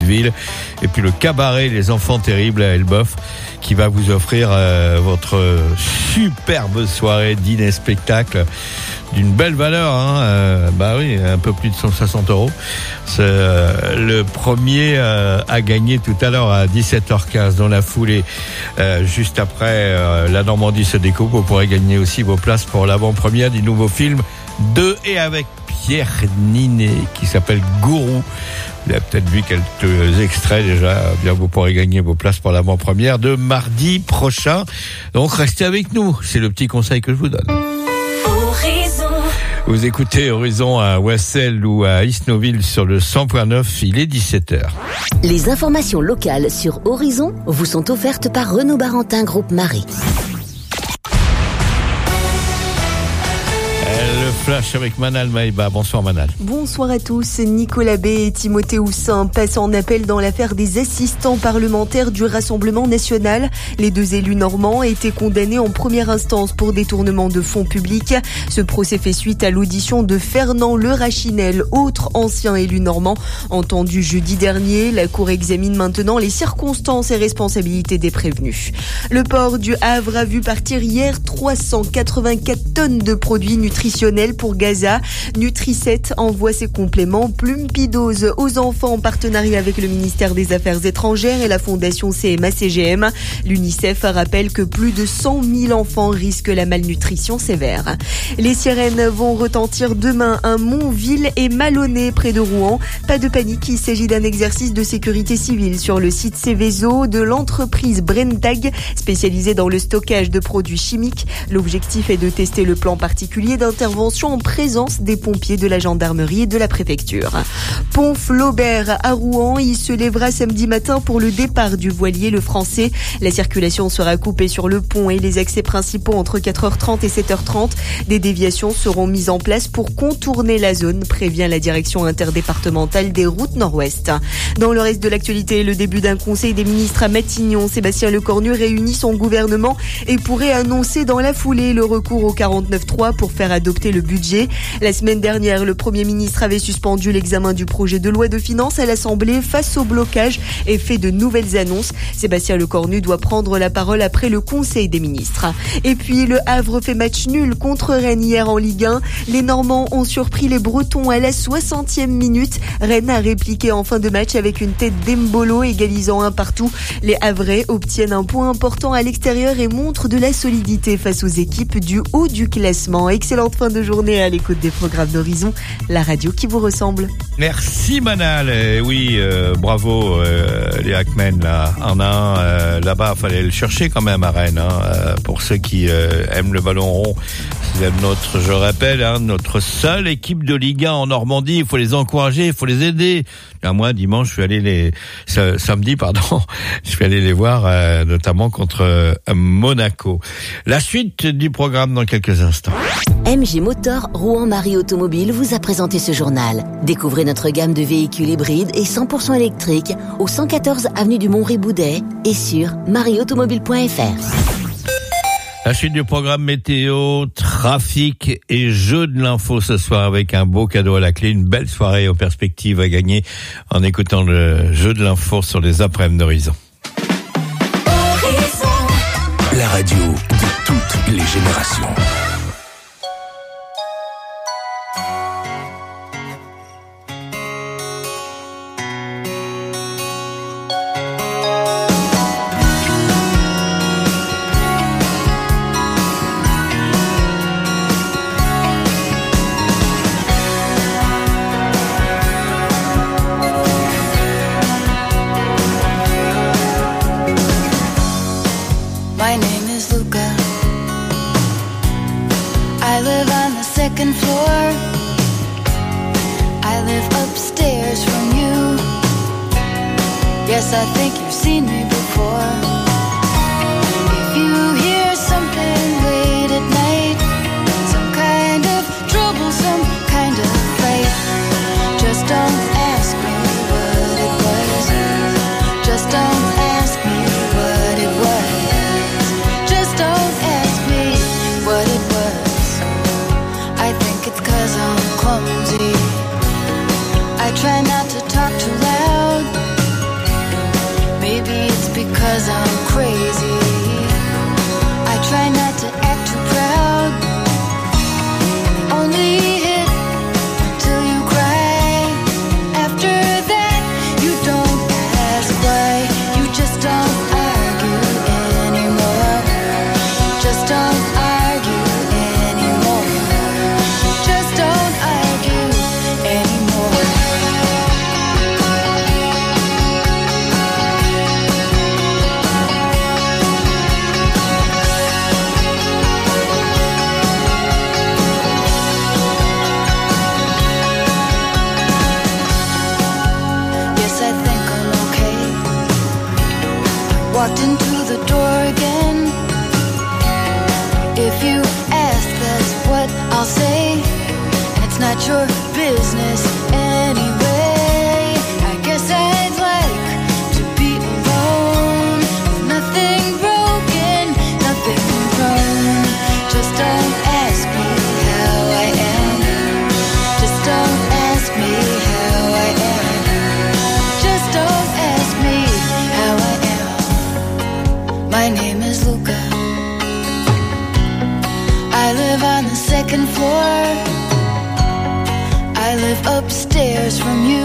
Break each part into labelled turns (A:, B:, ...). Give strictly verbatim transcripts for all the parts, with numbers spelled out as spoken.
A: ville. Et puis le cabaret Les Enfants Terribles à Elbeuf qui va vous offrir euh, votre superbe soirée dîner-spectacle d'une belle valeur, hein. Euh, bah oui, un peu plus de cent soixante euros. C'est euh, le premier euh, à gagner tout à l'heure à dix-sept heures quinze dans la foulée. Euh, juste après, euh, la Normandie se découpe. Vous pourrez gagner aussi vos places pour l'avant-première du nouveau film de et avec Pierre Ninet qui s'appelle Gourou. Vous avez peut-être vu quelques extraits déjà. Bien, vous pourrez gagner vos places pour l'avant-première de mardi prochain. Donc restez avec nous. C'est le petit conseil que je vous donne. Vous écoutez Horizon à Wassel ou à Isnoville sur le cent point neuf, il est dix-sept heures.
B: Les informations locales sur Horizon vous sont offertes par Renaud Barentin Groupe Marie.
A: Le flash avec Manal Maïba. Bonsoir Manal.
C: Bonsoir à tous. Nicolas B et Timothée Houssin passent en appel dans l'affaire des assistants parlementaires du Rassemblement national. Les deux élus normands étaient condamnés en première instance pour détournement de fonds publics. Ce procès fait suite à l'audition de Fernand Le Rachinel, autre ancien élu normand. Entendu jeudi dernier, la Cour examine maintenant les circonstances et responsabilités des prévenus. Le port du Havre a vu partir hier trois cent quatre-vingt-quatre tonnes de produits nutritionnels pour Gaza. Nutricet envoie ses compléments Plumpidose aux enfants en partenariat avec le ministère des Affaires étrangères et la fondation C M A C G M. L'UNICEF rappelle que plus de cent mille enfants risquent la malnutrition sévère. Les sirènes vont retentir demain à Montville et Malonnet près de Rouen. Pas de panique, il s'agit d'un exercice de sécurité civile sur le site Céveso de l'entreprise Brenntag spécialisée dans le stockage de produits chimiques. L'objectif est de tester le plan particulier d'intervention en présence des pompiers de la gendarmerie et de la préfecture. Pont Flaubert à Rouen, il se lèvera samedi matin pour le départ du voilier Le Français. La circulation sera coupée sur le pont et les accès principaux entre quatre heures trente et sept heures trente. Des déviations seront mises en place pour contourner la zone, prévient la direction interdépartementale des routes nord-ouest. Dans le reste de l'actualité, le début d'un conseil des ministres à Matignon, Sébastien Lecornu réunit son gouvernement et pourrait annoncer dans la foulée le recours au quarante-neuf trois pour faire adopter le budget. La semaine dernière, le Premier ministre avait suspendu l'examen du projet de loi de finances à l'Assemblée face au blocage et fait de nouvelles annonces. Sébastien Lecornu doit prendre la parole après le Conseil des ministres. Et puis, le Havre fait match nul contre Rennes hier en Ligue un. Les Normands ont surpris les Bretons à la soixantième minute. Rennes a répliqué en fin de match avec une tête d'Embolo égalisant un partout. Les Havrais obtiennent un point important à l'extérieur et montrent de la solidité face aux équipes du haut du classement. Excellente fin de journée à l'écoute des programmes d'Horizon, la radio qui vous ressemble.
A: Merci Manal. Et oui, euh, bravo euh, les Hackmen là. En un, euh, là-bas, fallait le chercher quand même à Rennes. Hein, euh, pour ceux qui euh, aiment le ballon rond, c'est notre, je rappelle, hein, notre seule équipe de Ligue un en Normandie. Il faut les encourager, il faut les aider. À moi, dimanche, je suis allé les samedi, pardon, je suis allé les voir, euh, notamment contre euh, Monaco. La suite du programme dans quelques instants.
B: M G Motor Rouen-Marie Automobile vous a présenté ce journal. Découvrez notre gamme de véhicules hybrides et cent pour cent électriques au cent quatorze avenue du Mont-Riboudet et sur marie automobile point f r.
A: La suite du programme météo, trafic et jeu de l'info ce soir avec un beau cadeau à la clé, une belle soirée en perspective à gagner en écoutant le jeu de l'info sur les après-midi d'Horizon.
D: La radio de toutes les générations.
E: Second floor, I live upstairs from you. Yes, I think you've seen me before. If you hear something late at night, some kind of trouble, some kind of fight, just don't ask me what it was. Just don't ask me what it was. Just don't ask me what it was. I think it's 'cause I'm clumsy. I try not to talk too loud. 'cause I'm crazy. I try not to act too proud. Only hit till you cry. After that, you don't ask why. You just don't argue anymore. Just don't argue anymore. Just don't argue anymore. Yes, I think I'm okay. Walked into the door again. If you ask, that's what I'll say. And it's not your business anyway. I guess I'd like to be alone. Nothing broken, nothing wrong. Just don't ask me how I am. Just don't ask me how I am. Just don't ask me how I am. My name is Luca. I live on the second floor. I live upstairs from you.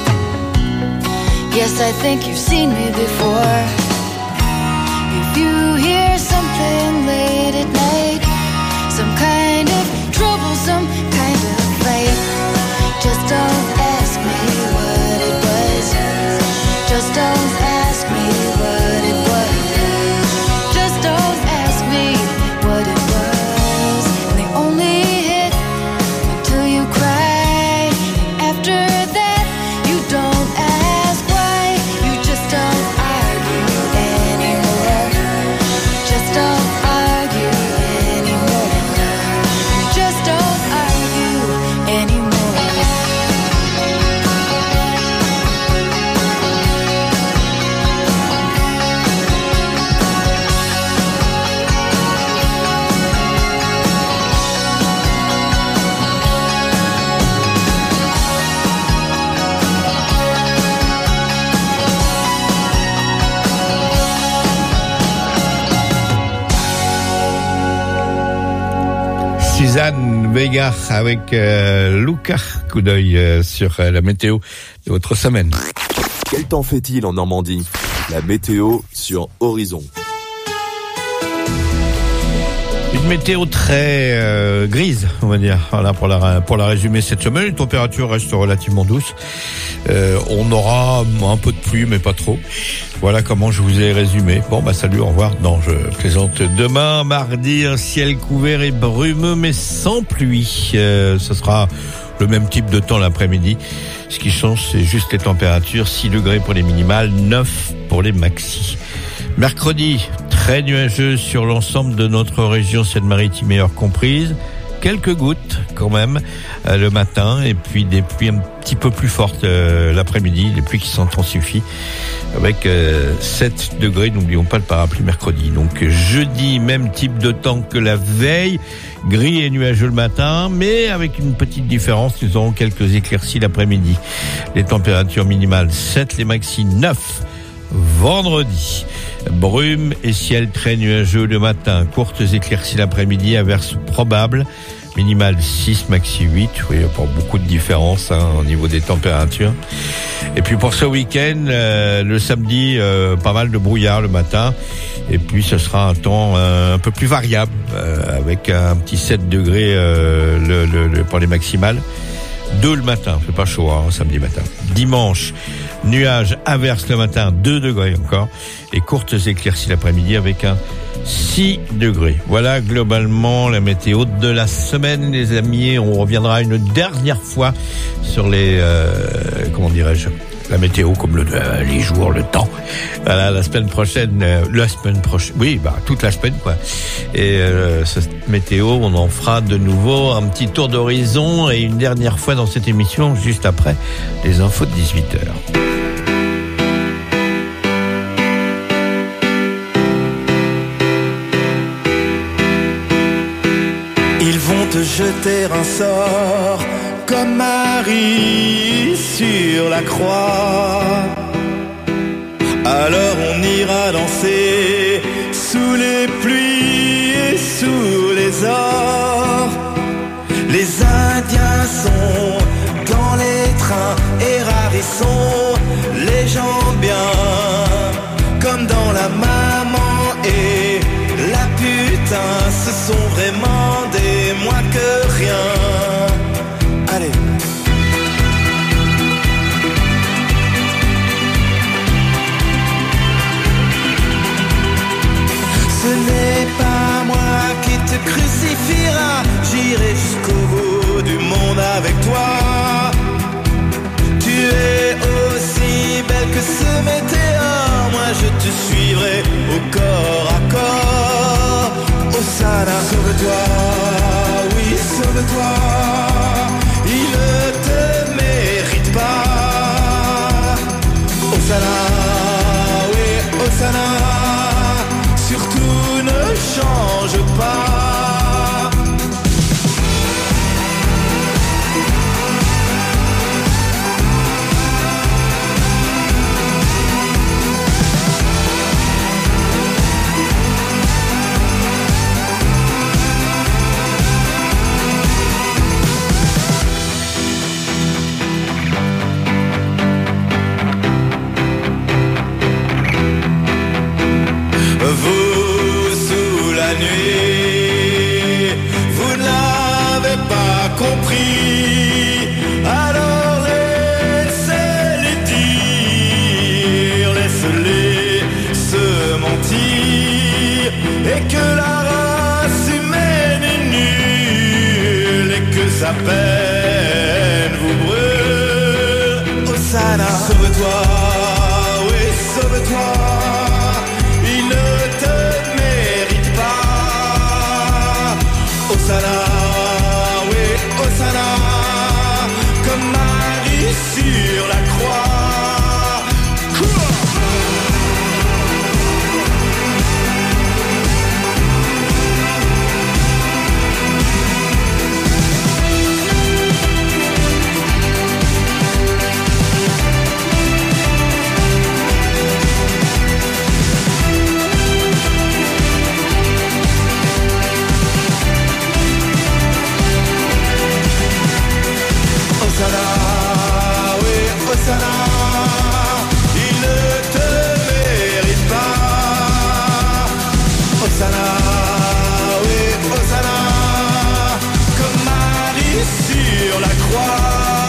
E: Yes, I think you've seen me before. If you hear something late at night, some kind of trouble, some kind of fight, just don't ask me what it was. Just don't ask me what it was. Just don't ask me what it was. And they only hit until you cry. After that, you don't ask why. You just don't argue anymore. Just don't argue anymore. You just don't argue anymore.
A: Suzanne Vega avec euh, Luca, coup d'œil euh, sur euh, la météo de votre semaine.
F: Quel temps fait-il en Normandie? La météo sur Horizon.
A: Une météo très euh, grise, on va dire. Voilà pour la pour la résumer cette semaine. Les températures restent relativement douces. Euh, on aura un peu de pluie, mais pas trop. Voilà comment je vous ai résumé. Bon, bah salut, au revoir. Non, je plaisante. Demain, mardi, un ciel couvert et brumeux, mais sans pluie. Euh, ce sera le même type de temps l'après-midi. Ce qui change, c'est juste les températures. six degrés pour les minimales, neuf pour les maxis. Mercredi, très nuageux sur l'ensemble de notre région Seine-Maritime et Heure comprise. Quelques gouttes quand même euh, le matin et puis des pluies un petit peu plus fortes euh, l'après-midi, des pluies qui s'intensifient avec euh, sept degrés, n'oublions pas le parapluie mercredi. Donc jeudi, même type de temps que la veille, gris et nuageux le matin, mais avec une petite différence, nous aurons quelques éclaircies l'après-midi. Les températures minimales sept, les maxi neuf. Vendredi, brume et ciel très nuageux le matin, courtes éclaircies l'après-midi, averses probables, minimale six, maxi huit, oui, il n'y a pas beaucoup de différence hein, au niveau des températures. Et puis pour ce week-end, euh, le samedi, euh, pas mal de brouillard le matin, et puis ce sera un temps euh, un peu plus variable, euh, avec un petit sept degrés euh, le, le, le, pour les maximales. deux le matin, c'est pas chaud hein, samedi matin. Dimanche, nuages, averses le matin, deux degrés encore, et courtes éclaircies l'après-midi avec un six degrés. Voilà globalement la météo de la semaine, les amis. On reviendra une dernière fois sur les, euh, comment dirais-je, la météo comme le, euh, les jours, le temps. Voilà, la semaine prochaine, euh, la semaine prochaine, oui, bah toute la semaine quoi. Et euh, cette météo, on en fera de nouveau un petit tour d'horizon et une dernière fois dans cette émission, juste après les infos de dix-huit heures.
G: Ils vont te jeter un sort comme Marie sur la croix. alors on ira danser sous les pluies et sous les ors. Les Indiens sont dans les trains et ravissons les gens bien, comme dans la maman et la putain. Ce sont vraiment des moins que rien. Allez. Ce n'est pas moi qui te crucifiera, j'irai jusqu'au bout du monde avec toi. Tu es aussi belle que ce météore, moi je te suivrai au corps à corps. Hosanna, sauve-toi, oui sauve-toi, il ne te mérite pas. Hosanna, oui Hosanna, surtout ne change pas. Vous, sous la nuit, vous n'avez pas compris, alors laissez-les dire, laissez-les se mentir, et que la race humaine est nulle, et que sa peine vous brûle. Hosanna, sauve-toi, oui sauve-toi, Hosanna, oui, Hosanna, comme Marie sur la croix. Hosanna, oui, Hosanna, il ne te mérite pas. Hosanna, oui, Hosanna, comme Marie sur la croix.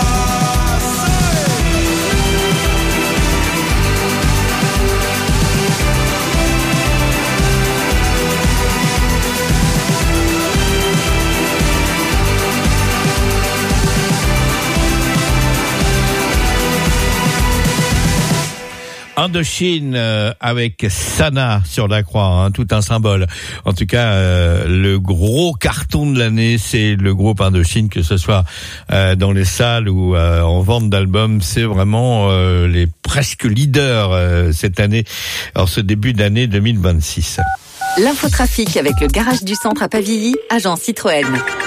A: Indochine euh, avec Sana sur la croix, hein, tout un symbole. En tout cas, euh, le gros carton de l'année, c'est le groupe Indochine, que ce soit euh, dans les salles ou euh, en vente d'albums, c'est vraiment euh, les presque leaders euh, cette année, en ce début d'année deux mille vingt-six.
H: L'infotrafic avec le garage du centre à Pavilly, agent Citroën.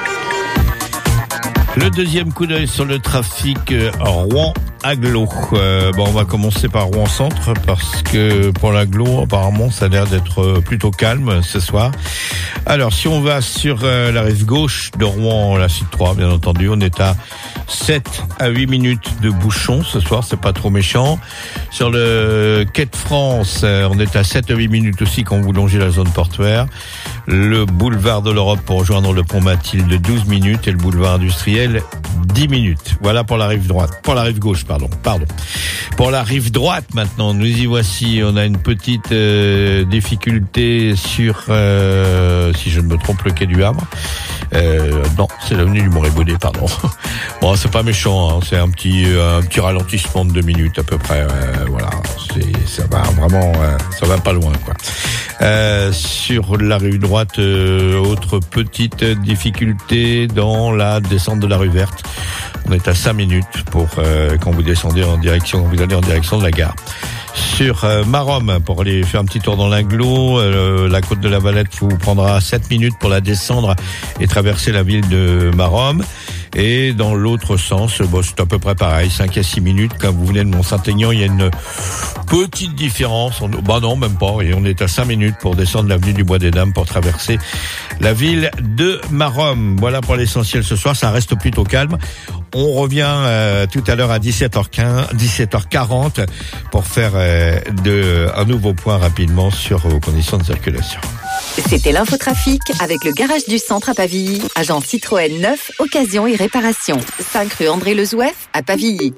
A: Le deuxième coup d'œil sur le trafic euh, Rouen-Aglo. Euh, bon, on va commencer par Rouen-Centre parce que pour l'Aglo, apparemment, ça a l'air d'être plutôt calme ce soir. Alors, si on va sur euh, la rive gauche de Rouen, la site trois, bien entendu, on est à sept à huit minutes de bouchon ce soir, c'est pas trop méchant. Sur le quai de France, euh, on est à sept à huit minutes aussi quand vous longez la zone portuaire. Le boulevard de l'Europe pour rejoindre le pont Mathilde, douze minutes, et le boulevard industriel, dix minutes. Voilà pour la rive droite. Pour la rive gauche, pardon. Pardon. Pour la rive droite, maintenant, nous y voici. On a une petite euh, difficulté sur, euh, si je ne me trompe, le quai du Havre. Euh, non, c'est l'avenue du Mont-Riboudet, pardon. Bon, c'est pas méchant, hein. C'est un petit, un petit ralentissement de deux minutes à peu près. Euh, voilà, c'est, ça va vraiment, euh, ça va pas loin, quoi. Euh, sur la rive droite, euh, autre petite difficulté dans la descente de la rue Verte. On est à cinq minutes pour euh, quand vous descendez en direction, quand vous allez en direction de la gare. Sur euh, Maromme, pour aller faire un petit tour dans l'Aglo, euh, la côte de la Valette vous prendra sept minutes pour la descendre et traverser la ville de Maromme. Et dans l'autre sens, bon, c'est à peu près pareil, cinq à six minutes. Quand vous venez de Mont-Saint-Aignan, il y a une petite différence. On, bah non, même pas. Et on est à cinq minutes pour descendre l'avenue du Bois des Dames pour traverser la ville de Maromme. Voilà pour l'essentiel ce soir. Ça reste plutôt calme. On revient euh, tout à l'heure à dix-sept heures quinze, dix-sept heures quarante pour faire euh, de, un nouveau point rapidement sur vos conditions de circulation.
H: C'était l'infotrafic avec le garage du centre à Pavilly. Agent Citroën neuf, occasion et réparation. cinq rue André Lezouef à Pavilly.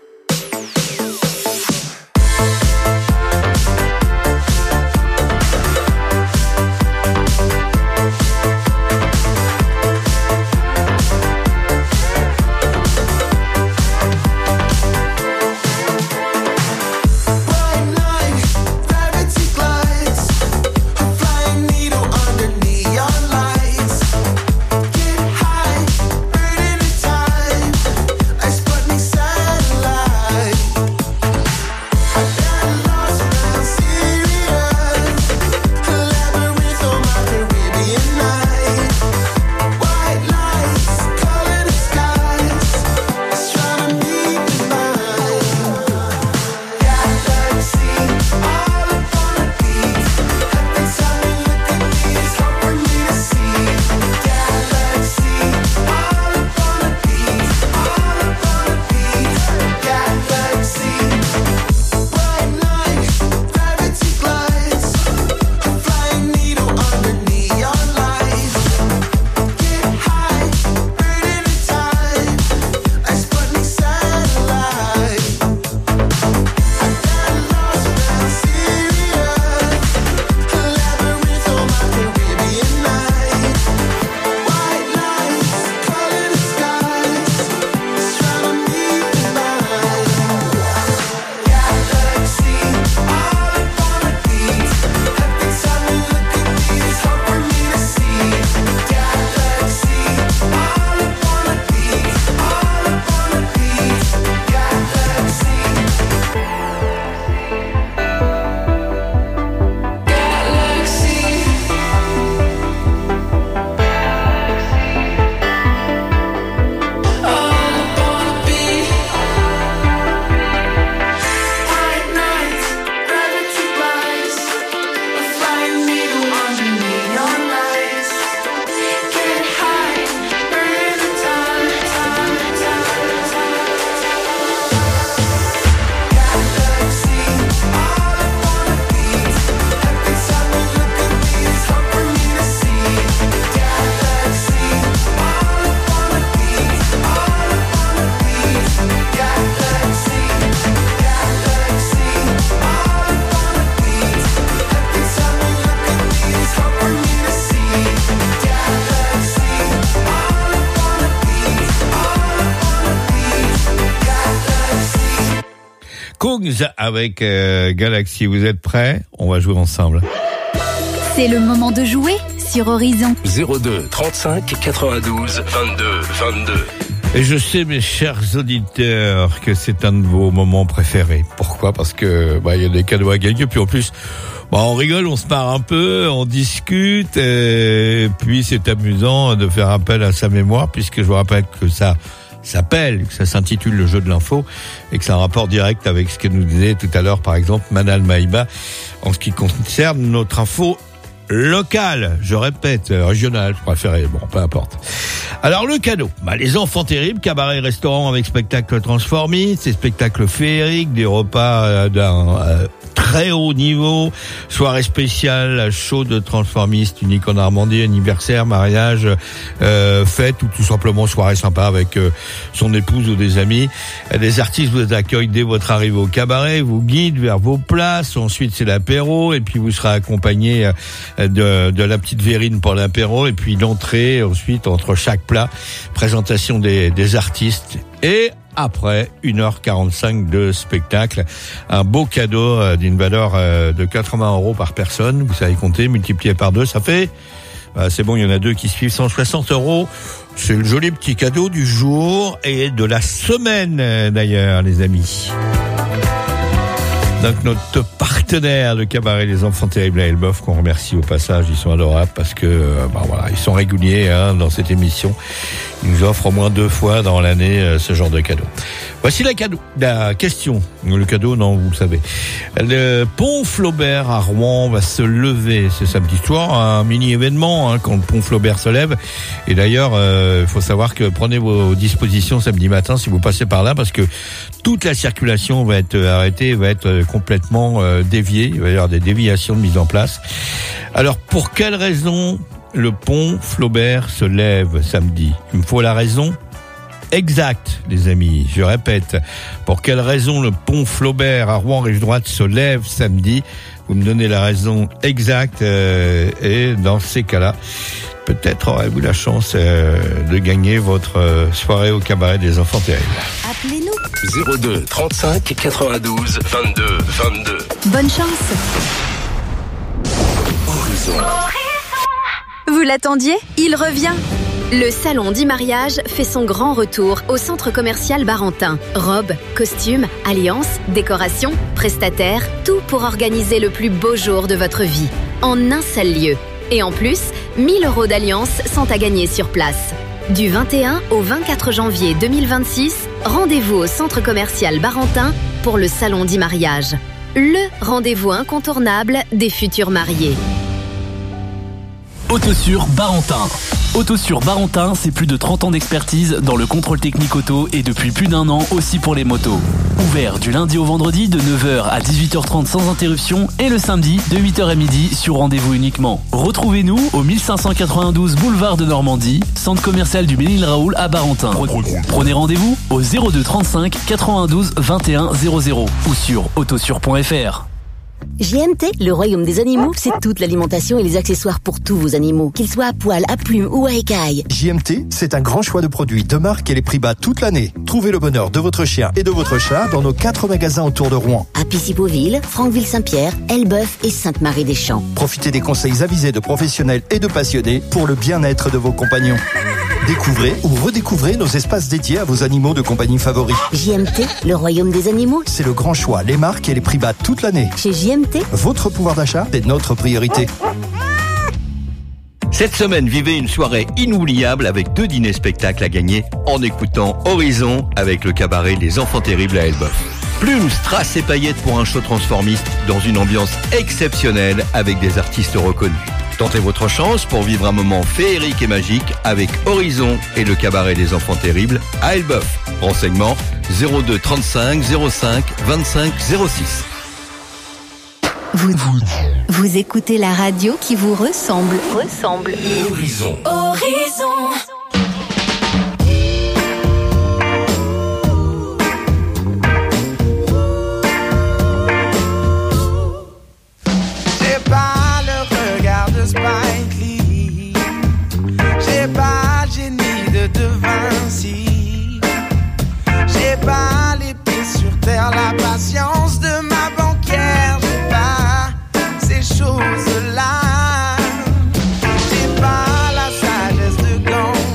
A: Kungs avec euh, Galaxy. Vous êtes prêts? On va jouer ensemble.
I: C'est le moment de jouer sur Horizon.
D: zéro deux trente-cinq quatre-vingt-douze vingt-deux vingt-deux.
A: Et je sais, mes chers auditeurs, que c'est un de vos moments préférés. Pourquoi? Parce que bah il y a des cadeaux à gagner, puis en plus, bah on rigole, on se marre un peu, on discute, et puis c'est amusant de faire appel à sa mémoire, puisque je vous rappelle que ça s'appelle, que ça s'intitule le jeu de l'info, et que c'est un rapport direct avec ce que nous disait tout à l'heure, par exemple, Manal Maïba, en ce qui concerne notre info locale, je répète, régionale, je préférais, bon, peu importe. Alors, le cadeau, bah, les enfants terribles, cabaret, restaurant avec spectacle transformiste, ces spectacles féeriques, des repas euh, d'un euh, très haut niveau, soirée spéciale, show de transformiste unique en Normandie, anniversaire, mariage, euh, fête ou tout simplement soirée sympa avec euh, son épouse ou des amis. Des artistes vous accueillent dès votre arrivée au cabaret, vous guident vers vos places, ensuite c'est l'apéro et puis vous serez accompagné de, de la petite verrine pour l'apéro et puis l'entrée ensuite entre chaque plat, présentation des, des artistes et après une heure quarante-cinq de spectacle, un beau cadeau d'une valeur de quatre-vingts euros par personne. Vous savez compter, multiplié par deux, ça fait, bah c'est bon, il y en a deux qui suivent, cent soixante euros. C'est le joli petit cadeau du jour et de la semaine d'ailleurs, les amis. Donc notre partenaires de Cabaret Les Enfants Terribles à Elbeuf, qu'on remercie au passage. Ils sont adorables parce que, euh, bah voilà, ils sont réguliers hein, dans cette émission. Ils nous offrent au moins deux fois dans l'année euh, ce genre de cadeau. Voici la, cadeau, la question. Le cadeau, non, vous le savez. Le pont Flaubert à Rouen va se lever ce samedi soir. Un mini-événement hein, quand le pont Flaubert se lève. Et d'ailleurs, il euh, faut savoir que prenez vos dispositions samedi matin si vous passez par là parce que toute la circulation va être arrêtée, va être complètement euh, déviée. Il va y avoir des déviations de mise en place. Alors, pour quelle raison le pont Flaubert se lève samedi? Il me faut la raison exacte, les amis. Je répète, pour quelle raison le pont Flaubert à Rouen-Rive-Droite se lève samedi? Vous me donnez la raison exacte euh, et dans ces cas-là, peut-être aurez-vous la chance euh, de gagner votre euh, soirée au Cabaret des Enfants Terribles.
I: Appelez-nous.
D: zéro deux trente-cinq quatre-vingt-douze vingt-deux vingt-deux.
I: Bonne chance.
D: Horizon.
I: Vous l'attendiez? Il revient. Le salon du mariage fait son grand retour au centre commercial Barentin. Robes, costumes, alliances, décorations, prestataires, tout pour organiser le plus beau jour de votre vie. En un seul lieu. Et en plus, mille euros d'alliances sont à gagner sur place. Du vingt et un au vingt-quatre janvier deux mille vingt-six, rendez-vous au centre commercial Barentin pour le salon du mariage. Le rendez-vous incontournable des futurs mariés.
J: Autosur Barentin. Autosur Barentin, c'est plus de trente ans d'expertise dans le contrôle technique auto et depuis plus d'un an aussi pour les motos. Ouvert du lundi au vendredi de neuf heures à dix-huit heures trente sans interruption et le samedi de huit heures à midi sur rendez-vous uniquement. Retrouvez-nous au mille cinq cent quatre-vingt-douze boulevard de Normandie, centre commercial du Ménil-Raoul à Barentin. Prenez rendez-vous au zéro deux trente-cinq quatre-vingt-douze vingt et un zéro zéro ou sur autosur point f r.
B: J M T, le royaume des animaux, c'est toute l'alimentation et les accessoires pour tous vos animaux, qu'ils soient à poil, à plumes ou à écailles.
K: J M T, c'est un grand choix de produits de marque et les prix bas toute l'année. Trouvez le bonheur de votre chien et de votre chat dans nos quatre magasins autour de Rouen.
B: À Pissipoville, Franqueville-Saint-Pierre, Elbeuf et Sainte-Marie-des-Champs.
K: Profitez des conseils avisés de professionnels et de passionnés pour le bien-être de vos compagnons. Découvrez ou redécouvrez nos espaces dédiés à vos animaux de compagnie favoris.
B: J M T, le royaume des animaux.
K: C'est le grand choix, les marques et les prix bas toute l'année.
B: Chez J M T,
K: votre pouvoir d'achat est notre priorité.
A: Cette semaine, vivez une soirée inoubliable avec deux dîners spectacles à gagner en écoutant Horizon avec le Cabaret Les Enfants Terribles à Elbeuf. Plumes, strass et paillettes pour un show transformiste dans une ambiance exceptionnelle avec des artistes reconnus. Tentez votre chance pour vivre un moment féerique et magique avec Horizon et le Cabaret des Enfants Terribles à Elbeuf. Renseignements zéro deux trente-cinq zéro cinq vingt-cinq zéro six.
I: Vous, vous, vous écoutez la radio qui vous ressemble. Ressemble.
D: Horizon.
E: Horizon.
G: J'ai pas le regard de Spike Lee. J'ai pas le génie de De Vinci. J'ai pas les pieds sur terre, la patience de ma banquière. J'ai pas ces choses-là. J'ai pas la sagesse de Gandhi.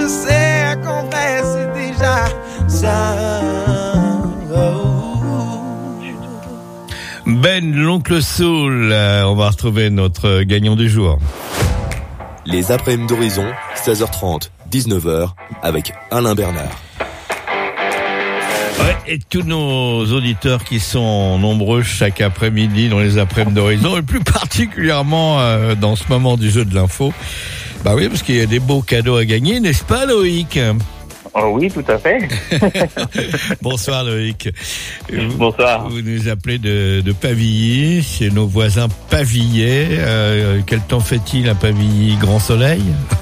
G: je sais qu'en vrai c'est déjà ça.
A: Ben, l'oncle Soul, euh, on va retrouver notre gagnant du jour.
F: Les après-midi d'Horizon, seize heures trente, dix-neuf heures, avec Alain Bernard.
A: Ouais, et tous nos auditeurs qui sont nombreux chaque après-midi dans les après-midi d'Horizon, et plus particulièrement euh, dans ce moment du jeu de l'info. Bah oui, parce qu'il y a des beaux cadeaux à gagner, n'est-ce pas Loïc ?
L: Oh oui, tout à fait.
A: Bonsoir Loïc.
L: Bonsoir.
A: Vous nous appelez de, de Pavilly, c'est nos voisins pavillais. Euh, quel temps fait-il à Pavilly ? Grand soleil ?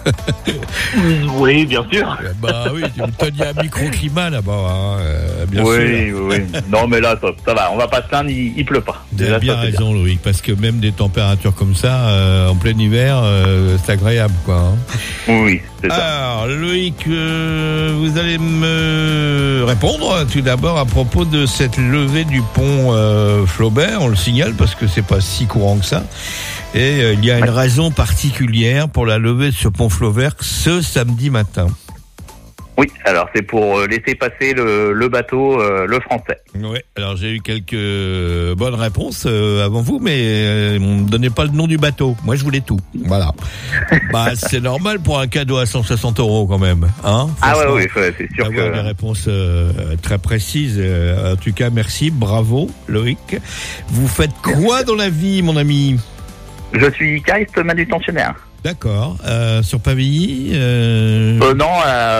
L: Oui, bien sûr.
A: Bah oui, il y a un microclimat là-bas, hein, euh, bien
L: oui,
A: sûr.
L: Oui, oui. Non, mais là, ça, ça va, on va pas se plaindre, il, il pleut pas.
A: Vous avez
L: Déjà,
A: bien
L: ça,
A: raison,
L: bien.
A: Loïc, parce que même des températures comme ça, euh, en plein hiver, euh, c'est agréable, quoi. Hein.
L: Oui, c'est ça.
A: Alors, Loïc, euh, vous allez me répondre tout d'abord à propos de cette levée du pont euh, Flaubert. On le signale parce que c'est pas si courant que ça. Et euh, il y a une raison particulière pour la levée de ce pont Flaubert ce samedi matin.
L: Oui, alors c'est pour laisser passer le, le bateau, euh, le français.
A: Oui, alors j'ai eu quelques bonnes réponses euh, avant vous, mais euh, on ne donnait pas le nom du bateau. Moi, je voulais tout. Voilà. Bah, c'est normal pour un cadeau à cent soixante euros quand même. Hein,
L: ah ouais, oui, ouais, c'est sûr
A: avoir
L: que...
A: des réponses euh, très précises. Euh, en tout cas, merci, bravo Loïc. Vous faites quoi dans la vie, mon ami ?
L: Je suis cariste manutentionnaire.
A: D'accord. Euh, sur Pavilly euh...
L: euh, Non,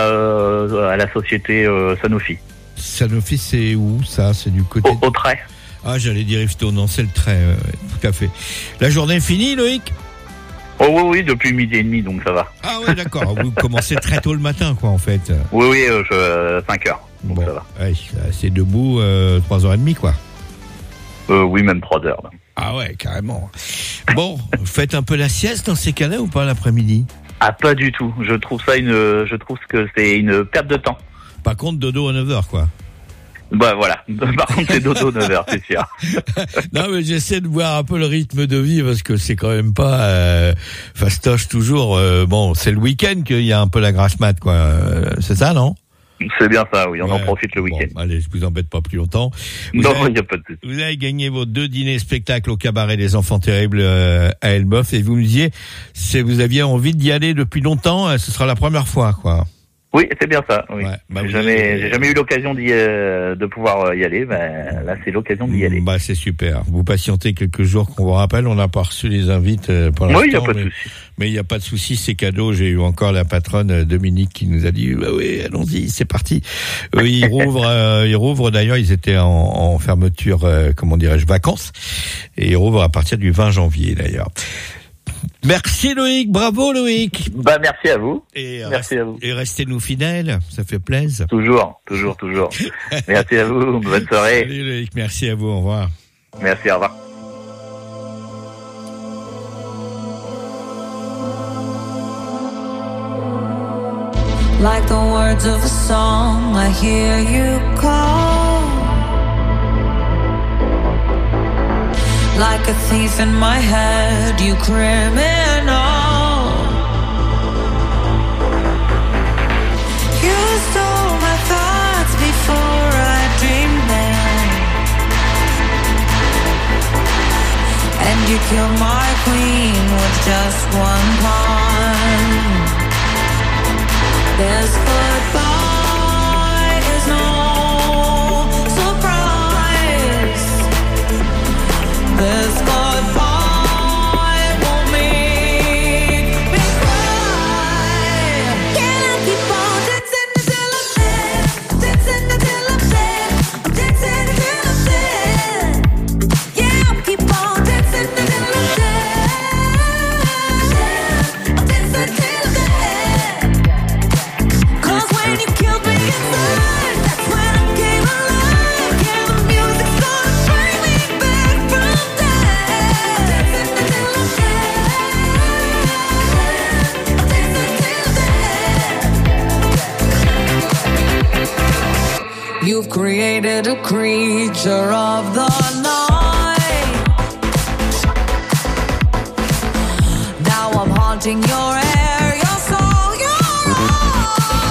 L: euh, à la société euh, Sanofi.
A: Sanofi, c'est où ça ? C'est du côté...
L: Au, au trait.
A: Ah, j'allais dire Ifto, non, c'est le trait, euh, tout à fait. La journée est finie, Loïc ?
L: Oh oui, oui, depuis midi et demi, donc ça va.
A: Ah ouais, d'accord. Vous commencez très tôt le matin, quoi, en fait.
L: Oui, oui, euh, je, cinq heures, donc
A: bon,
L: ça va.
A: Ouais, c'est debout euh, trois heures trente, quoi.
L: Euh, oui, même trois heures. Là.
A: Ah ouais, carrément. Bon, faites un peu la sieste dans ces cas-là ou pas l'après-midi ?
L: Ah, pas du tout. Je trouve ça une, je trouve que c'est une perte de temps.
A: Par contre, dodo à neuf heures, quoi.
L: Bah voilà. Par contre, c'est dodo neuf heures, c'est sûr.
A: Non, mais j'essaie de voir un peu le rythme de vie parce que c'est quand même pas euh, fastoche toujours. Euh, bon, c'est le week-end qu'il y a un peu la grasse mat, quoi. Euh, c'est ça, non ?
L: C'est bien ça, oui, on
A: ouais.
L: en profite le week-end.
A: Bon, allez, je vous embête pas plus longtemps. Vous
L: non,
A: avez,
L: il n'y a pas de souci.
A: Vous avez gagné vos deux dîners spectacles au cabaret des Enfants Terribles euh, à Elbeuf et vous me disiez, si vous aviez envie d'y aller depuis longtemps, euh, ce sera la première fois, quoi.
L: Oui, c'est bien ça. Oui.
A: Ouais, bah
L: j'ai, jamais,
A: avez...
L: j'ai jamais eu l'occasion d'y, euh, de pouvoir y aller. Ben, là, c'est l'occasion d'y aller.
A: Bah, c'est super. Vous patientez quelques jours qu'on vous rappelle. On n'a pas reçu les invites euh, pour l'instant.
L: Oui, il n'y a pas de
A: mais,
L: souci.
A: Mais il n'y a pas de souci. C'est cadeau. J'ai eu encore la patronne euh, Dominique qui nous a dit, bah oui, allons-y, c'est parti. Euh, ils rouvrent, euh, ils rouvrent. D'ailleurs, ils étaient en, en fermeture, euh, comment dirais-je, vacances. Et ils rouvrent à partir du vingt janvier, d'ailleurs. Merci Loïc, bravo Loïc.
L: Bah merci à vous.
A: Et
L: merci
A: rest,
L: à vous.
A: Et restez-nous fidèles, ça fait plaisir.
L: Toujours, toujours, toujours. Merci à vous, bonne soirée.
A: Salut Loïc, merci à vous, au revoir.
L: Merci, au revoir.
M: Like the words of a song, I hear you call. Like a thief in my head, you criminal. You stole my thoughts before I dreamed them, and you killed my queen with just one pawn. This goodbye is no surprise. This goodbye won't make me cry. Can I keep on dancing until I'm dead? Dancing until I'm dead. Dancing until I'm dead. Yeah, I'll keep on dancing until I'm dead. I'll dance until I'm dead. 'Cause when you killed me inside, that's when I came alive. Yeah, the music started bring me back from dead. Dancing until I'm dead. I'll dance until I'm dead. You've created a creature of the night. Now I'm haunting your air, your soul, your eyes.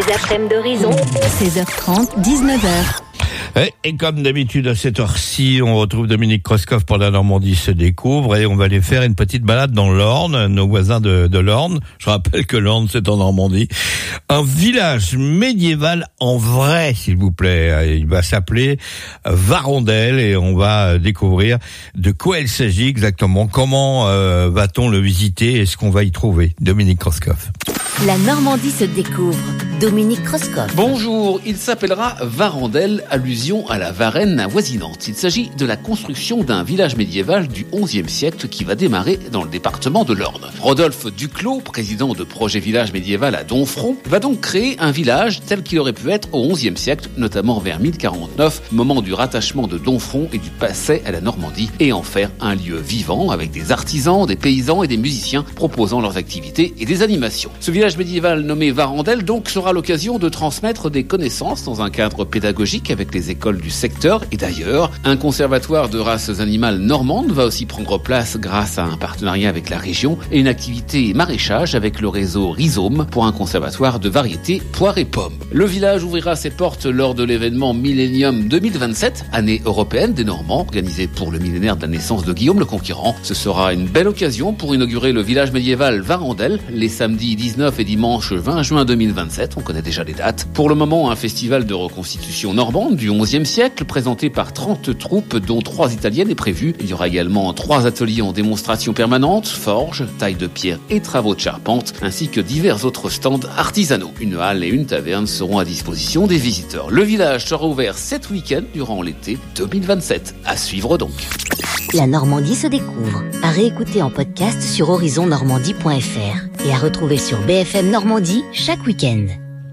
B: Les après-midi d'Horizon, seize heures trente, dix-neuf heures.
A: Et, et comme d'habitude, à cette heure-ci, on retrouve Dominique Kroskov pour La Normandie se découvre et on va aller faire une petite balade dans l'Orne, nos voisins de, de l'Orne. Je rappelle que l'Orne, c'est en Normandie. Un village médiéval en vrai, s'il vous plaît. Il va s'appeler Varondel et on va découvrir de quoi il s'agit exactement. Comment euh, va-t-on le visiter et ce qu'on va y trouver? Dominique Kroskov.
B: La Normandie se découvre. Dominique Kroskov.
N: Bonjour, il s'appellera Varondel, allusion à la Varenne avoisinante. Il s'agit de la construction d'un village médiéval du onzième siècle qui va démarrer dans le département de l'Orne. Rodolphe Duclos, président de projet village médiéval à Domfront, va donc créer un village tel qu'il aurait pu être au onzième siècle, notamment vers mille quarante-neuf, moment du rattachement de Domfront et du Passais à la Normandie, et en faire un lieu vivant avec des artisans, des paysans et des musiciens proposant leurs activités et des animations. Ce village médiéval nommé Varondel donc sera l'occasion de transmettre des connaissances dans un cadre pédagogique avec les écoles du secteur et d'ailleurs. Un conservatoire de races animales normandes va aussi prendre place grâce à un partenariat avec la région et une activité maraîchage avec le réseau Rhizome pour un conservatoire de variétés poires et pommes. Le village ouvrira ses portes lors de l'événement Millennium deux mille vingt-sept, année européenne des Normands, organisée pour le millénaire de la naissance de Guillaume le Conquérant. Ce sera une belle occasion pour inaugurer le village médiéval Varondel les samedis dix-neuf et dimanche vingt juin deux mille vingt-sept. On connaît déjà les dates. Pour le moment, un festival de reconstitution normande du onzième siècle présenté par trente troupes dont trois italiennes est prévu. Il y aura également trois ateliers en démonstration permanente, forge, taille de pierre et travaux de charpente, ainsi que divers autres stands artisanaux. Une halle et une taverne seront à disposition des visiteurs. Le village sera ouvert sept week-ends durant l'été deux mille vingt-sept. À suivre donc.
B: La Normandie se découvre. À réécouter en podcast sur horizon normandie point f r et à retrouver sur B F M Normandie chaque week-end.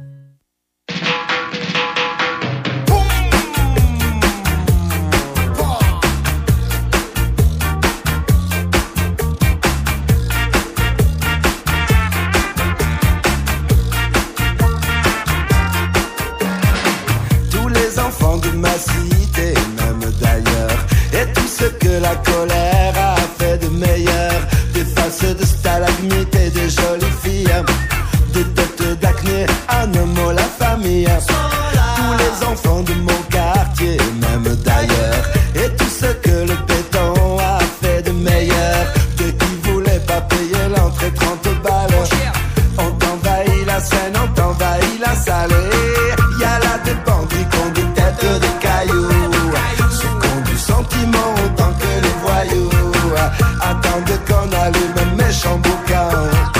G: Tous les enfants de ma cité, même d'ailleurs, et tout ce que la colère a fait de meilleur, des faces de stalagmites et des jolies filles, des têtes d'acné, un homme, la famille. Tous les enfants de mon quartier, même d'ailleurs, et tout ce que le béton a fait de meilleur, de qui voulait pas payer l'entrée trente balles. On t'envahit la Seine, on t'envahit la salle. Y a là des bandits qui ont des têtes de cailloux, ceux qui ont du sentiment autant que les voyous, attendent qu'on allume un méchant boucan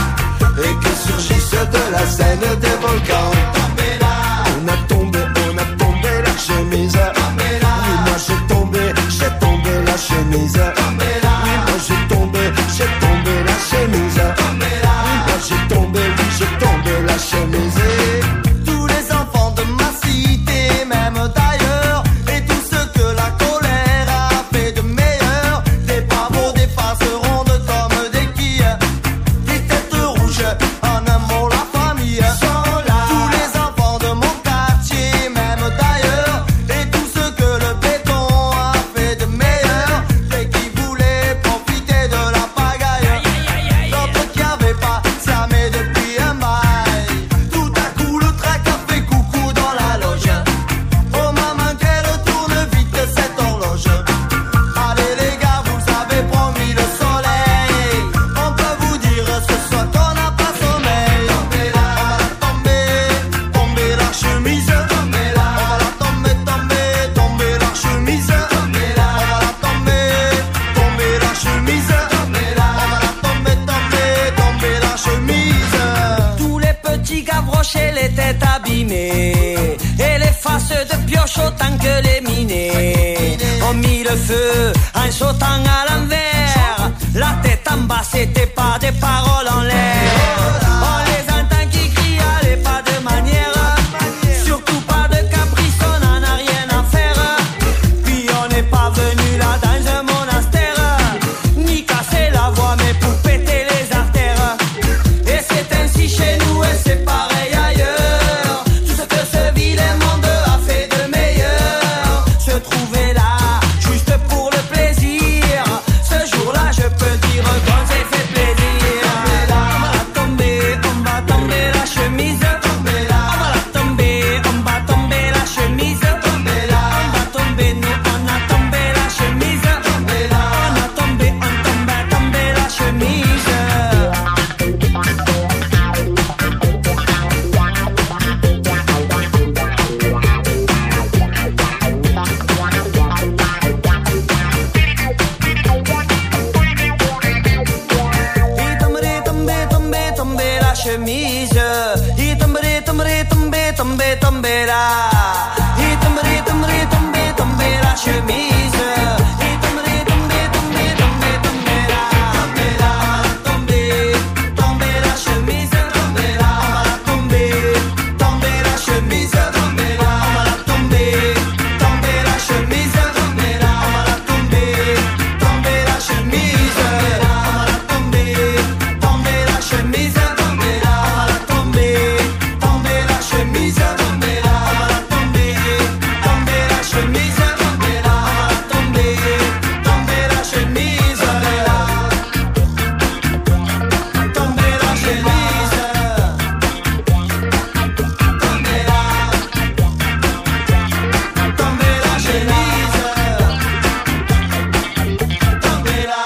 G: et que surgissent de la Seine des volcans. On a tombé, on a tombé la chemise. Oui, moi j'ai tombé, j'ai tombé la chemise. Oui, moi j'ai tombé, j'ai tombé la chemise. Oui, moi j'ai tombé, oui, j'ai tombé la chemise. Tous les enfants de ma cité, même d'ailleurs, et tout ce que la colère a fait de meilleur, des pavots, des faces rondes comme des quilles, des têtes rouges, en un mot la famille. Tous les enfants de mon quartier, même d'ailleurs, et tout ce que le béton a fait de meilleur, et qui voulaient profiter de la pagaille, d'autres qui avaient pas slamé depuis un bail. Tout à coup le trac a fait coucou dans la loge. Oh maman qu'elle tourne vite cette horloge. Allez les gars, vous avez promis le soleil. On peut vous dire ce soir qu'on n'a pas sommeil. On va la tomber, tomber la chemise. On va la tomber, tomber, tomber la chemise. On va la tomber, tomber la chemise. On va la tomber, tomber, tomber la chemise. Tous les petits gavroches et les têtes abîmées, et les faces de pioche autant que les minés, ont mis le feu en sautant à l'envers. La tête en bas, c'était pas des paroles en l'air. On les entend qui crient, allez pas de manière, surtout pas de caprice, on en a rien à faire. Puis on n'est pas venu là dans un monastère, ni casser la voix mais pour péter les artères. Et c'est ainsi chez nous et c'est pareil ailleurs. Tout ce que ce vilain monde a fait de meilleur, se trouver là juste pour le plaisir, tomber là. Il tomberait, tomberait, tomber, tomber la chemise. Il tomberait, tomber, tomber, tomber, tomber là. Tomber là, tomber, tomber la chemise. Tomber là, on va la tomber, tomber la chemise. Tomber là, on va la tomber, tomber la chemise. Tomber là, on va la tomber, tomber la chemise. Tomber là, on va la tomber, tomber la chemise. Tomber là, on va la tomber, tomber la chemise. Tomber là, on va la tomber, tomber la chemise. Tomber là, on va la tomber, tomber la chemise. Tomber là, tomber la chemise. Tomber là, tomber la chemise. Tomber là.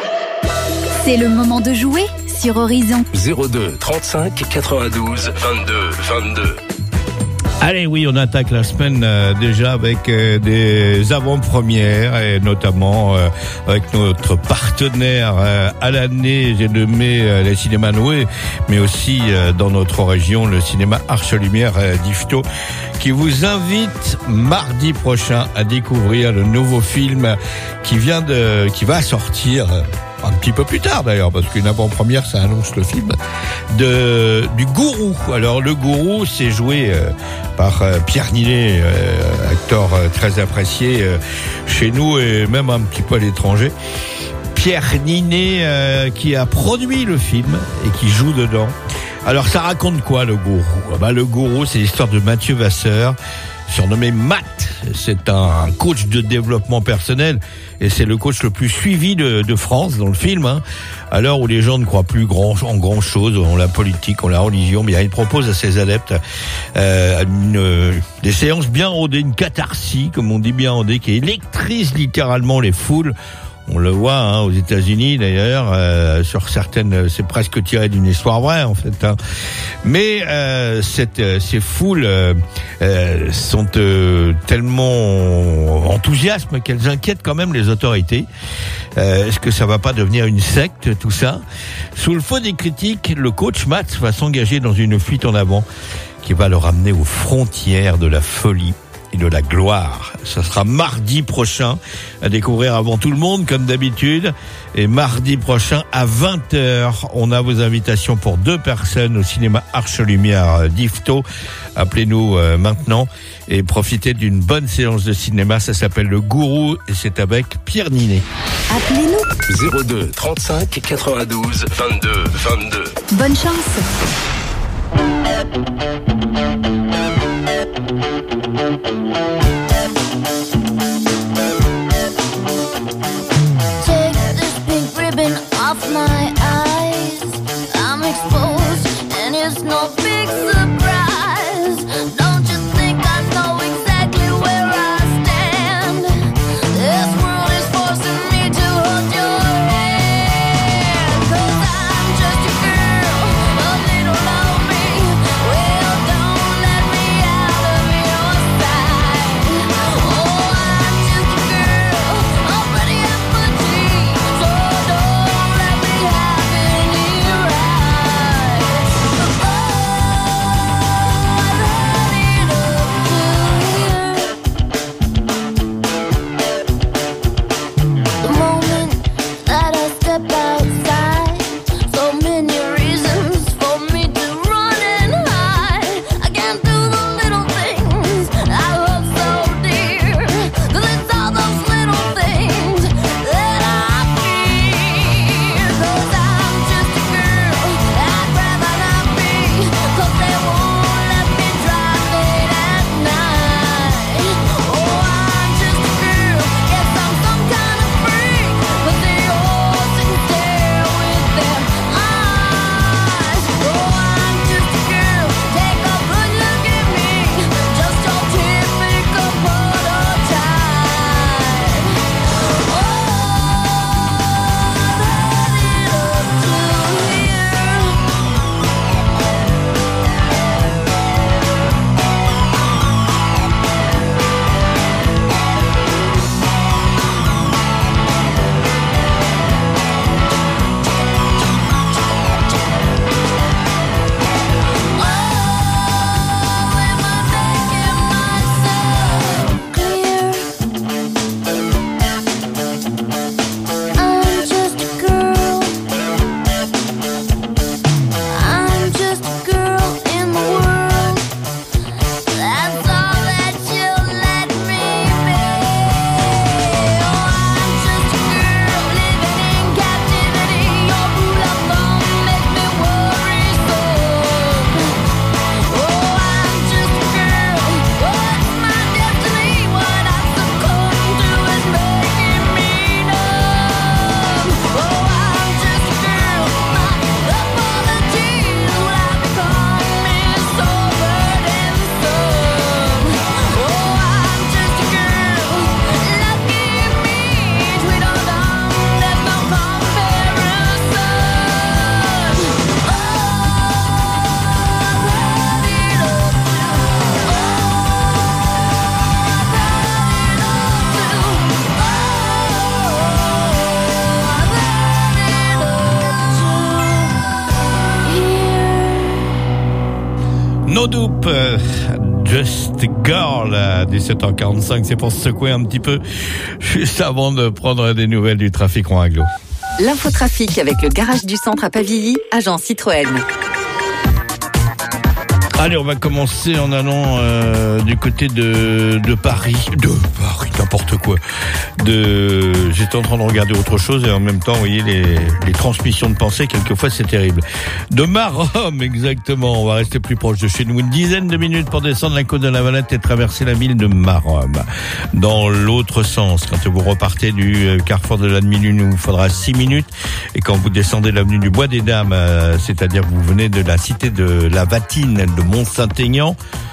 O: C'est le moment de jouer sur Horizon.
D: zéro deux trente-cinq quatre-vingt-douze vingt-deux vingt-deux.
A: Allez, oui, on attaque la semaine euh, déjà avec euh, des avant-premières et notamment euh, avec notre partenaire euh, à l'année, j'ai nommé euh, les cinémas Noé, mais aussi euh, dans notre région le cinéma Arche-Lumière euh, d'Yvetot, qui vous invite mardi prochain à découvrir le nouveau film qui vient de, qui va sortir. Euh, un petit peu plus tard d'ailleurs, parce qu'une avant-première, ça annonce le film, de, du Gourou. Alors le Gourou, c'est joué euh, par euh, Pierre Ninet, euh, acteur euh, très apprécié euh, chez nous et même un petit peu à l'étranger. Pierre Ninet euh, qui a produit le film et qui joue dedans. Alors ça raconte quoi le Gourou? Ah bah, le Gourou, c'est l'histoire de Mathieu Vasseur, surnommé Matt. C'est un coach de développement personnel et c'est le coach le plus suivi de, de France dans le film, hein. À l'heure où les gens ne croient plus grand, en grand chose, en la politique, en la religion, mais il propose à ses adeptes euh, une, des séances bien rodées, une catharsis, comme on dit bien rodée, qui électrise littéralement les foules. On le voit hein, aux États-Unis d'ailleurs, euh, sur certaines, c'est presque tiré d'une histoire vraie en fait. Hein. Mais euh, cette, ces foules euh, euh, sont euh, tellement enthousiastes qu'elles inquiètent quand même les autorités. Euh, est-ce que ça va pas devenir une secte tout ça? Sous le feu des critiques, le coach Matt va s'engager dans une fuite en avant qui va le ramener aux frontières de la folie et de la gloire. Ça sera mardi prochain à découvrir avant tout le monde comme d'habitude, et mardi prochain à vingt heures on a vos invitations pour deux personnes au cinéma Arche-Lumière d'Yvetot. Appelez-nous euh, maintenant et profitez d'une bonne séance de cinéma. Ça s'appelle le Gourou et c'est avec Pierre Ninet.
O: Appelez-nous.
D: zéro deux trente-cinq quatre-vingt-douze vingt-deux vingt-deux.
O: Bonne chance.
E: Take this pink ribbon off my eyes. I'm exposed, and it's no big surprise. Don't you think I know exactly where I stand? This world is forcing me to hold your hand. 'Cause I'm just a girl, a little lonely. Well, don't let me out of your sight. Oh, I'm just a girl, a pretty effigy. So don't let me have any rights. Oh,
A: Modoop, Just a Girl, à dix-sept heures quarante-cinq, c'est pour se secouer un petit peu, juste avant de prendre des nouvelles du trafic rond agglo.
H: L'infotrafic avec le garage du centre à Pavilly, agent Citroën.
A: Allez, on va commencer en allant euh, du côté de, de Paris. De Paris, n'importe quoi. De, j'étais en train de regarder autre chose et en même temps, vous voyez, les, les transmissions de pensée, quelquefois, c'est terrible. De Maromme, exactement. On va rester plus proche de chez nous. Une dizaine de minutes pour descendre la côte de la Valette et traverser la ville de Maromme. Dans l'autre sens, quand vous repartez du carrefour de la demi-lune, il vous faudra six minutes. Et quand vous descendez l'avenue du Bois des Dames, euh, c'est-à-dire que vous venez de la cité de la Vatine, de Mont-Saint-Aignan,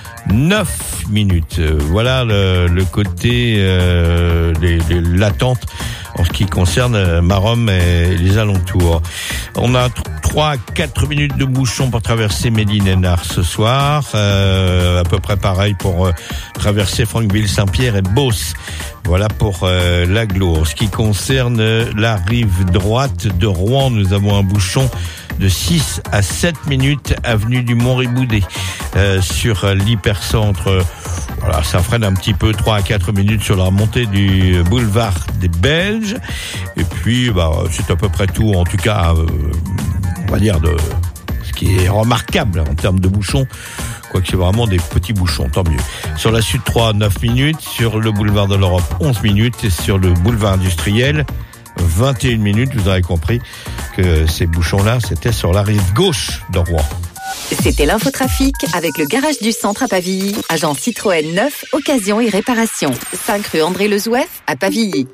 A: neuf minutes. Voilà le, le côté euh, des, des, l'attente en ce qui concerne Maromme et les alentours. On a trois à quatre minutes de bouchon pour traverser Médine-Hénard ce soir. Euh, à peu près pareil pour euh, traverser Franqueville-Saint-Pierre et Beauce. Voilà pour euh, l'agglo. En ce qui concerne la rive droite de Rouen, nous avons un bouchon de six à sept minutes avenue du Mont-Riboudet euh, sur l'hypercentre. Voilà, ça freine un petit peu, trois à quatre minutes sur la remontée du boulevard des Belges. Et puis, bah, c'est à peu près tout, en tout cas, euh, on va dire, de ce qui est remarquable en termes de bouchons. Quoique c'est vraiment des petits bouchons, tant mieux. Sur la Sud trois, neuf minutes. Sur le boulevard de l'Europe, onze minutes. Et sur le boulevard industriel, vingt et une minutes. Vous aurez compris que ces bouchons-là, c'était sur la rive gauche de Rouen.
H: C'était l'infotrafic avec le garage du centre à Pavilly, agent Citroën neuf, occasion et réparation. cinq rue André Lezouef à Pavilly.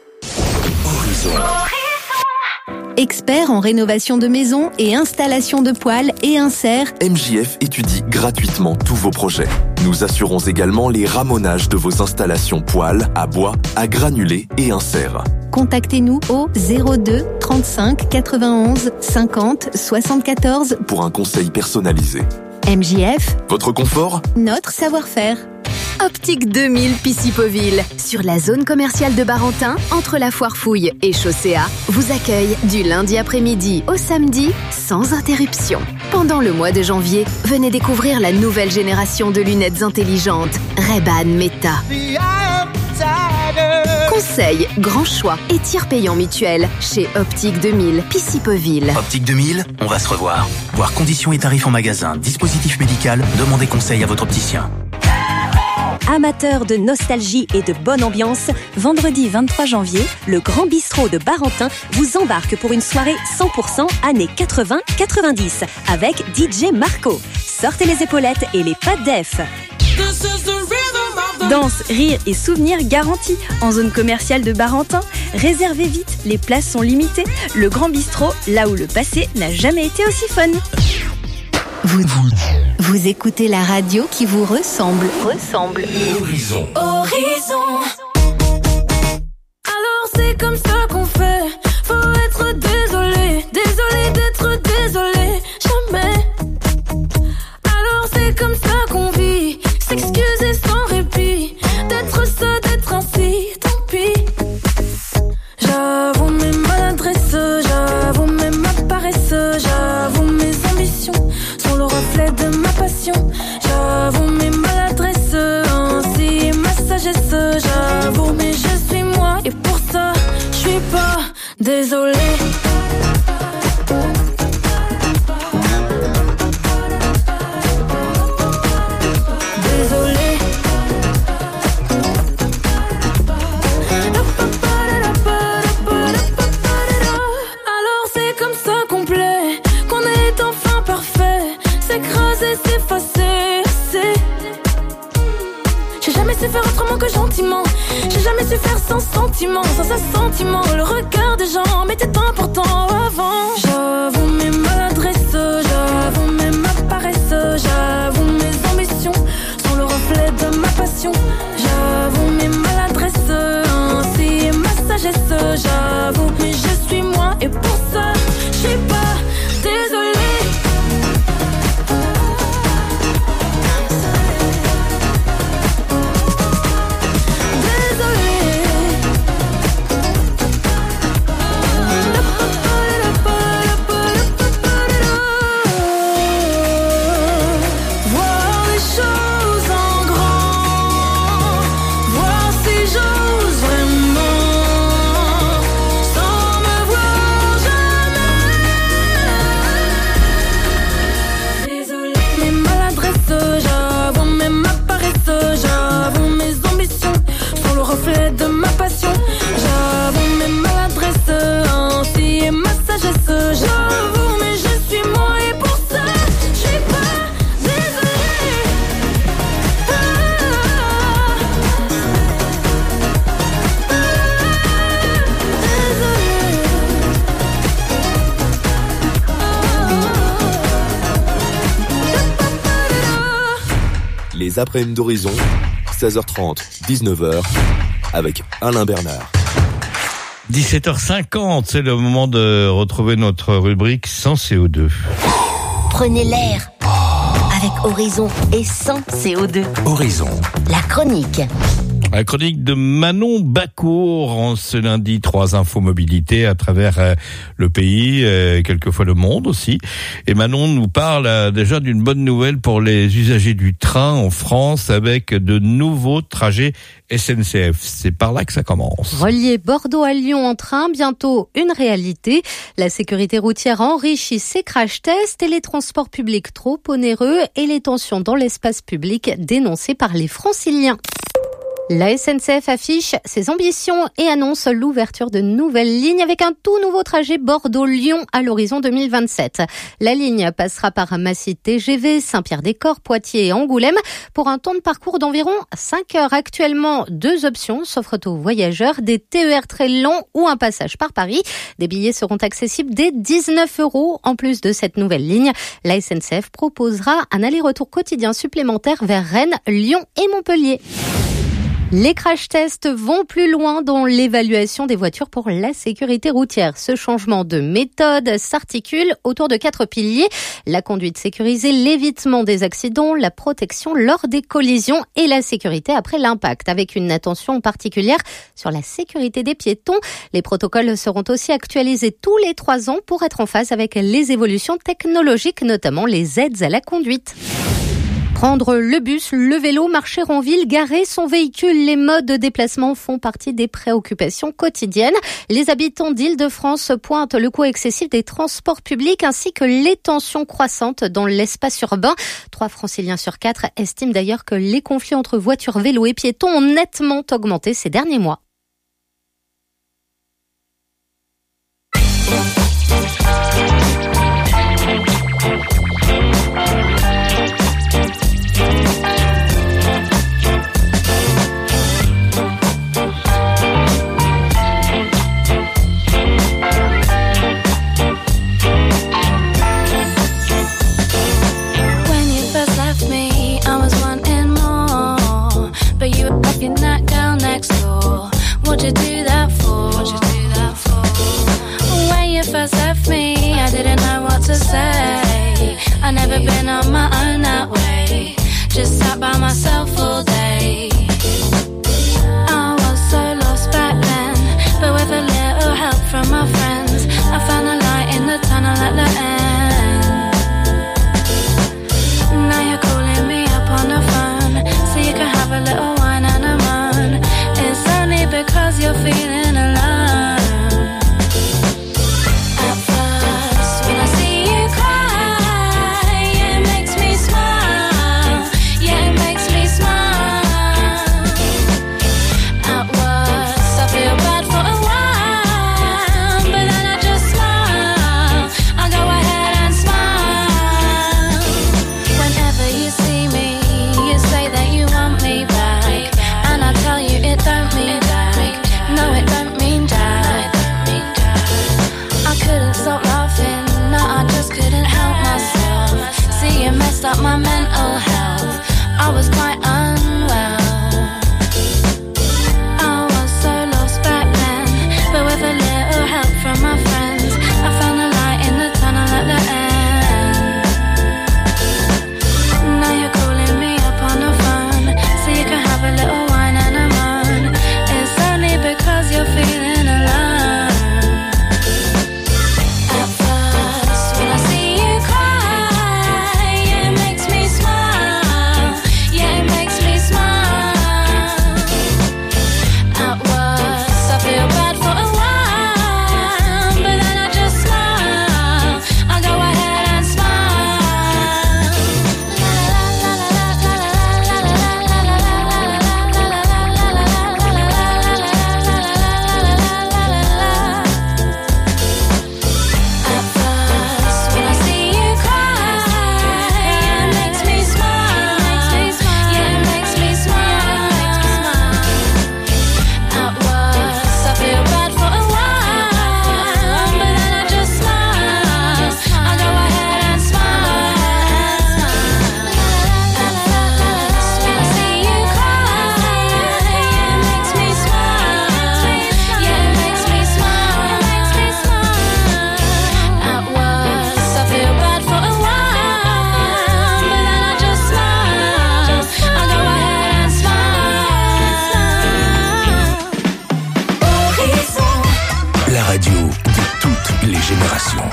D: Horizon.
O: Expert en rénovation de maisons et installation de poêles et inserts,
F: M J F étudie gratuitement tous vos projets. Nous assurons également les ramonages de vos installations poêles à bois, à granulés et inserts.
O: contactez-nous au zéro deux trente-cinq quatre-vingt-onze cinquante soixante-quatorze
F: pour un conseil personnalisé.
O: M J F,
F: votre confort,
O: notre savoir-faire.
I: Optique deux mille Pissipoville, sur la zone commerciale de Barentin, entre la Foire Fouille et Chaussée A, vous accueille du lundi après-midi au samedi, sans interruption. Pendant le mois de janvier, venez découvrir la nouvelle génération de lunettes intelligentes, Ray-Ban Meta. Conseils, grand choix et tiers payant mutuel chez Optique deux mille Pissipoville.
P: Optique deux mille, on va se revoir. Voir conditions et tarifs en magasin, dispositif médical, demandez conseil à votre opticien.
Q: Amateurs de nostalgie et de bonne ambiance, vendredi vingt-trois janvier, le Grand Bistrot de Barentin vous embarque pour une soirée cent pour cent années quatre-vingts quatre-vingt-dix avec D J Marco. Sortez les épaulettes et les pattes d'Ef. Danse, rire et souvenirs garantis en zone commerciale de Barentin. Réservez vite, les places sont limitées. Le Grand Bistrot, là où le passé n'a jamais été aussi fun.
O: Vous, vous écoutez la radio qui vous ressemble.
Q: Ressemble.
D: Horizon.
M: Horizon. Alors c'est comme ça qu'on fait. Faut être désolé, désolé d'être désolé. Jamais. Alors c'est comme ça qu'on vit. S'excuser sans répit. D'être ça, d'être ainsi, tant pis. J'avoue mes maladresses, j'avoue mes ma paresse, j'avoue mes ambitions sont le reflet de ma passion. J'avoue mes maladresses, ainsi ma sagesse. J'avoue mais je suis moi et pour ça je suis pas désolée. Faire autrement que gentiment. J'ai jamais su faire sans sentiment, sans assentiment. Le regard des gens m'était important avant. J'avoue mes maladresses, j'avoue mes ma paresse, j'avoue mes ambitions sont le reflet de ma passion. J'avoue mes maladresses, ainsi ma sagesse. J'avoue mais je suis moi et pour ça je suis pas désolée.
F: les après-midi d'Horizon, seize heures trente, dix-neuf heures, avec Alain Bernard.
A: dix-sept heures cinquante, c'est le moment de retrouver notre rubrique sans C O deux.
B: Prenez l'air avec Horizon et sans C O deux.
D: Horizon.
B: La chronique.
A: La chronique de Manon Bacour en ce lundi, trois infos mobilité à travers euh, le pays, euh, quelquefois le monde aussi. Et Manon nous parle euh, déjà d'une bonne nouvelle pour les usagers du train en France avec de nouveaux trajets S N C F. C'est par là que ça commence.
R: Relier Bordeaux à Lyon en train, bientôt une réalité. La sécurité routière enrichit ses crash tests et les transports publics trop onéreux et les tensions dans l'espace public dénoncées par les franciliens. La S N C F affiche ses ambitions et annonce l'ouverture de nouvelles lignes avec un tout nouveau trajet Bordeaux-Lyon à l'horizon deux mille vingt-sept. La ligne passera par Massy T G V, Saint-Pierre-des-Corps, Poitiers et Angoulême pour un temps de parcours d'environ cinq heures. Actuellement, deux options s'offrent aux voyageurs, des T E R très longs ou un passage par Paris. Des billets seront accessibles dès dix-neuf euros. En plus de cette nouvelle ligne, la S N C F proposera un aller-retour quotidien supplémentaire vers Rennes, Lyon et Montpellier. Les crash tests vont plus loin dans l'évaluation des voitures pour la sécurité routière. Ce changement de méthode s'articule autour de quatre piliers. La conduite sécurisée, l'évitement des accidents, la protection lors des collisions et la sécurité après l'impact, avec une attention particulière sur la sécurité des piétons. Les protocoles seront aussi actualisés tous les trois ans pour être en phase avec les évolutions technologiques, notamment les aides à la conduite. Prendre le bus, le vélo, marcher en ville, garer son véhicule, les modes de déplacement font partie des préoccupations quotidiennes. Les habitants d'Île-de-France pointent le coût excessif des transports publics ainsi que les tensions croissantes dans l'espace urbain. Trois franciliens sur quatre estiment d'ailleurs que les conflits entre voitures, vélos et piétons ont nettement augmenté ces derniers mois.
E: That girl next door, what'd you do that for? What'd you do that for? When you first left me, I didn't know what to say. I never been on my own that way, just sat by myself all day. I was so lost back then, but with a little help from my friends, I found the light in the tunnel at the end. Now you're calling me up on the phone, so you can have a little wine and a moan. It's only because you're feeling alone. At first, when I see you cry, yeah, it makes me smile. Yeah, it makes me smile. At worst, I feel bad for a while, but then I just smile. I go ahead and smile. Whenever you see me, you say that you want me back, and I tell you it don't mean back. No, it don't mean that. I couldn't stop laughing, no, I just couldn't help myself. See, you messed up my mental health, I was quite unwell. I was so lost back then, but with a little help from my friends, I found the light in the tunnel at the end. Now you're calling me up on the phone, so you can have a little wine and a moan. It's only because you're feeling alone. At first, when I see you cry, yeah, it makes me smile. Yeah, it makes
D: les générations.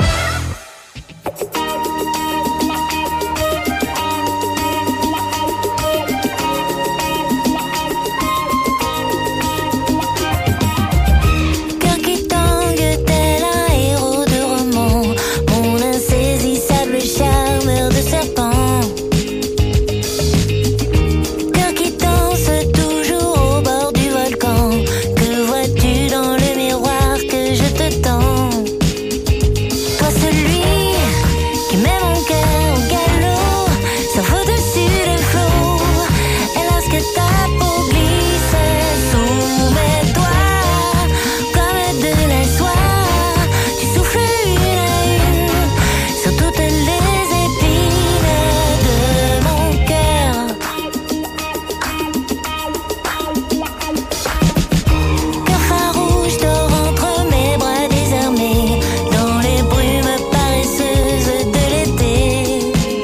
E: Cœur qui tangue tel un héros de roman, mon insaisissable charmeur de serpent. Cœur qui danse toujours au bord du volcan, que vois-tu dans le miroir que je te tends? Toi celui qui met mon cœur au galop, s'envole au-dessus des flots, et lorsque ta peau glisse sous mes doigts, comme de la soie, tu souffles une à une sur toutes les épines de mon cœur. Cœur farouche dort entre mes bras désarmés, dans les brumes paresseuses de l'été.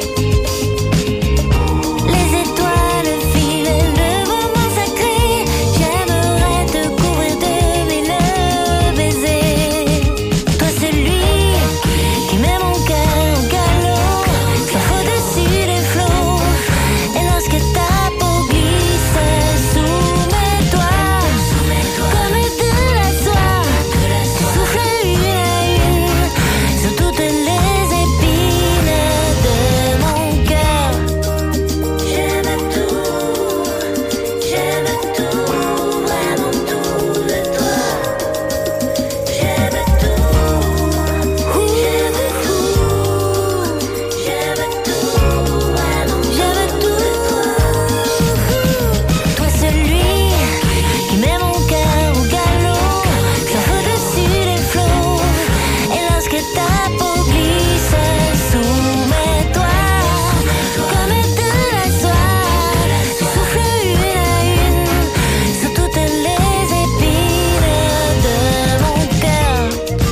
E: Les étoiles filent le moment sacré, j'aimerais te couvrir de mille baisers. Toi celui qui met mon cœur au galop, s'envole au-dessus des flots, et lorsque ta peau glisse sous mes doigts, comme de la soie, tu souffles une à une sur toutes les épines de mon cœur. J'aime tout, j'aime tout, vraiment tout de toi. J'aime tout, j'aime tout, j'aime tout, vraiment j'aime tout de toi. Toi celui qui met mon cœur au galop, s'envole au-dessus des flots, et lorsque ta peau glisse sous mes doigts, comme de la soie, tu souffles une à une sur toutes les épines de mon cœur.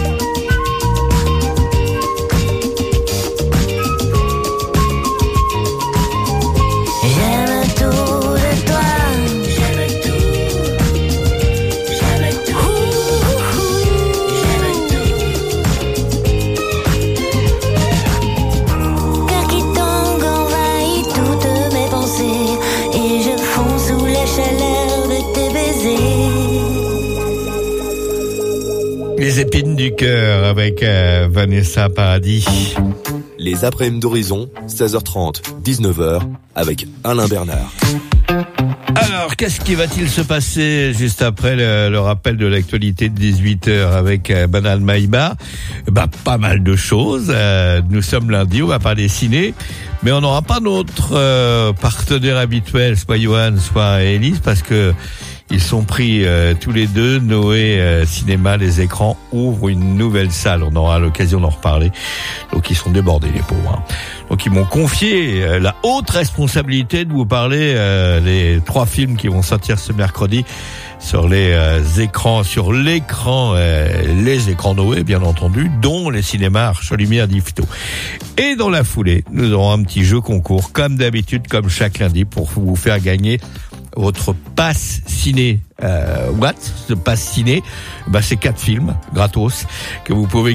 E: J'aime tout de toi, j'aime tout, j'aime tout, j'aime tout. Cœur qui tangue envahit toutes mes pensées, et je fonds sous la chaleur de tes baisers.
A: Les épines du cœur avec euh, Vanessa Paradis.
F: Les après-midi d'Horizon, seize heures trente, dix-neuf heures, avec Alain Bernard.
A: Alors, qu'est-ce qui va-t-il se passer juste après le, le rappel de l'actualité de dix-huit heures avec euh, Banal Maïba? Bah, pas mal de choses. Euh, nous sommes lundi, on va parler ciné, mais on n'aura pas notre euh, partenaire habituel, soit Johan, soit Élise, parce que ils sont pris euh, tous les deux. Noé euh, Cinéma, les écrans ouvrent une nouvelle salle. On aura l'occasion d'en reparler. Donc ils sont débordés, les pauvres. Hein. Donc ils m'ont confié euh, la haute responsabilité de vous parler euh, les trois films qui vont sortir ce mercredi sur les euh, écrans, sur l'écran, euh, les écrans Noé, bien entendu, dont les cinémas Arche-Lumière d'Yvetot. Et dans la foulée, nous aurons un petit jeu concours, comme d'habitude, comme chaque lundi, pour vous faire gagner votre passe ciné. Euh, what? Ce passe ciné, bah c'est quatre films gratos que vous pouvez